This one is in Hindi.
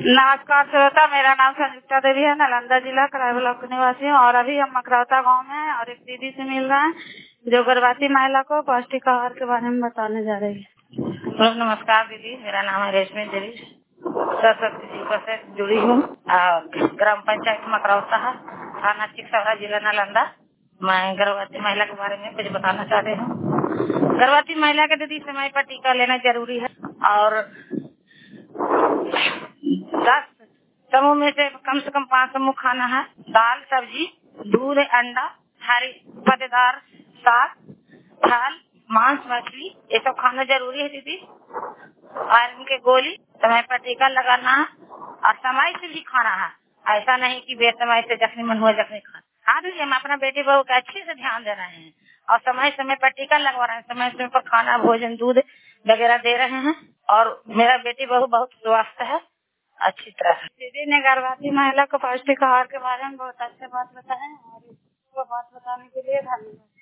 नमस्कार श्रोता, मेरा नाम संयुक्ता देवी है। नालंदा जिला कराई ब्लॉक की निवासी हूँ और अभी हम मकरौता गांव में हैं और एक दीदी से मिल रहे हैं जो गर्भवती महिला को पौष्टिक आहार के बारे में बताने जा रही है। तो नमस्कार दीदी, मेरा नाम है रेशमी देवी, सरस्वती जी से जुड़ी हूँ। ग्राम पंचायत मकरौता है, थाना चिकसौरा, जिला नालंदा। मैं गर्भवती महिला के बारे में कुछ बताना चाहती हूँ। गर्भवती महिला के दीदी समय पर टीका लेना जरूरी है और 10 समूह में से कम 5 समूह खाना है। दाल, सब्जी, दूध, अंडा, हरी पत्तेदार साग, फल, मांस, मछली, ये सब खाना जरूरी है दीदी। आयरन के गोली समय पर टीका लगाना है और समय से भी खाना है। ऐसा नहीं कि बेसमय से जखनी मन हुआ जखनी खाना। हाँ दीदी, हम अपना बेटी बहू का अच्छे से ध्यान दे रहे हैं और समय समय पर टीका लगवा रहे हैं। समय समय पर खाना, भोजन, दूध वगैरह दे रहे हैं और मेरा बेटी बहू बहुत स्वस्थ है, अच्छी तरह। दीदी ने गर्भवती महिला को पौष्टिक आहार के बारे में बहुत अच्छे बात बताए और इसको बात बताने के लिए धन्यवाद।